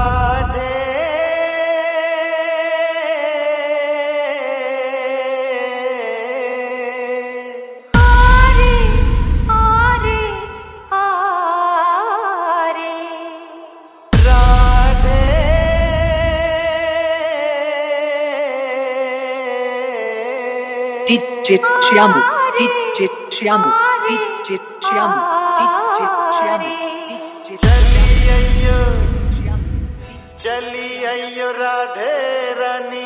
DJ Chiamu, DJ Chiamu, DJ Chiamu, DJ Chiamu, DJ Chiamu. चली आइयो राधे रानी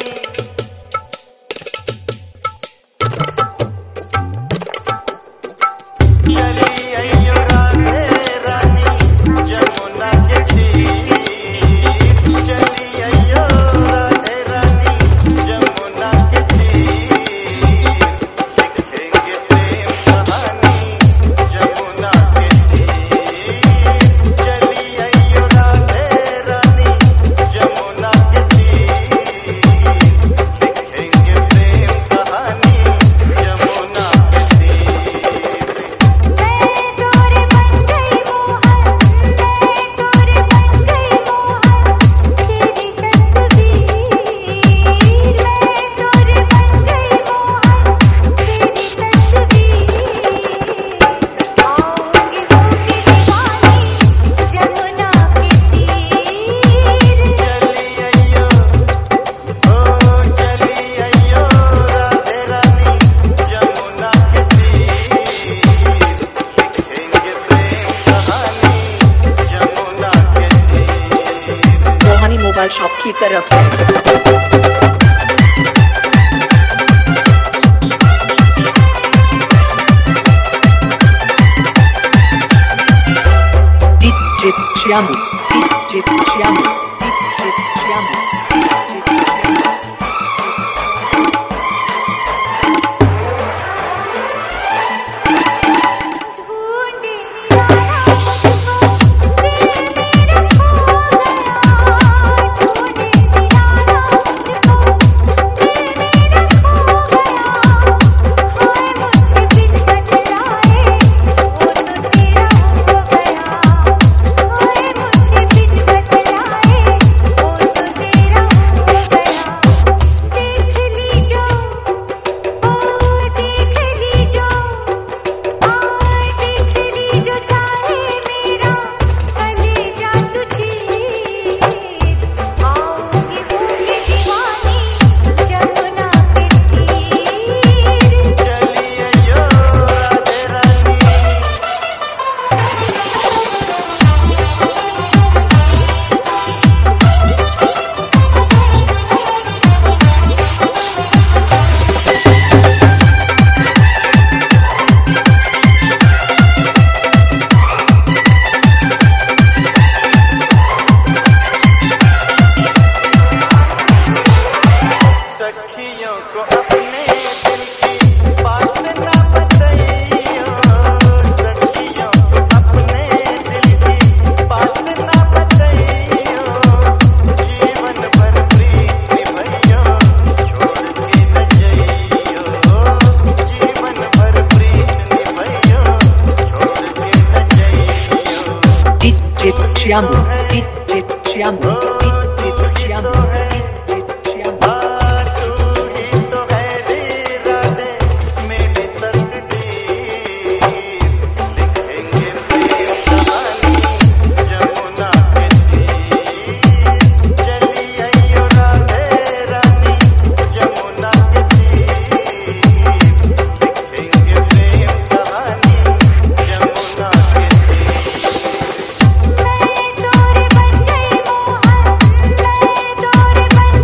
चली आइयो राधे रानी जमुना के तीर चली आइयो राधे रानी जमुना के तीर लिखेंगे प्रेम कहानी जमुना के तीर चली आइयो राधे रानी जमुना के तीर लिखेंगे प्रेम कहानी जमुना के मोबाइल शॉप की तरफ से DJ Chiamu, DJ Chiamu, DJ Chiamu, DJ Chiamu. Chiamu, DJ Chiamu, DJ Chiamu, DJ Chiamu. तू ही तो है रे राधे मेरी तकदीर लिखेंगे प्रेम कहानी जमुना के तीर चली आइयो राधे रानी जमुना के तीर लिखेंगे प्रेम कहानी जमुना के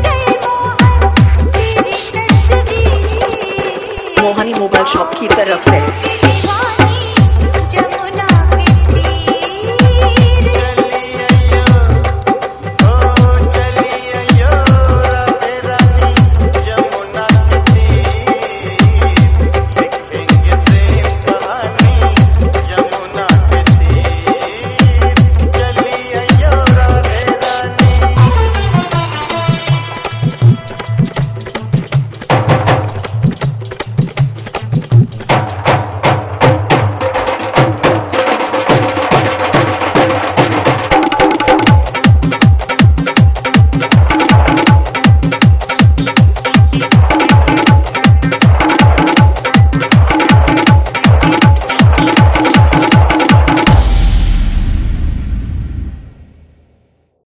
मोहानी मोबाइल शॉप की तरफ से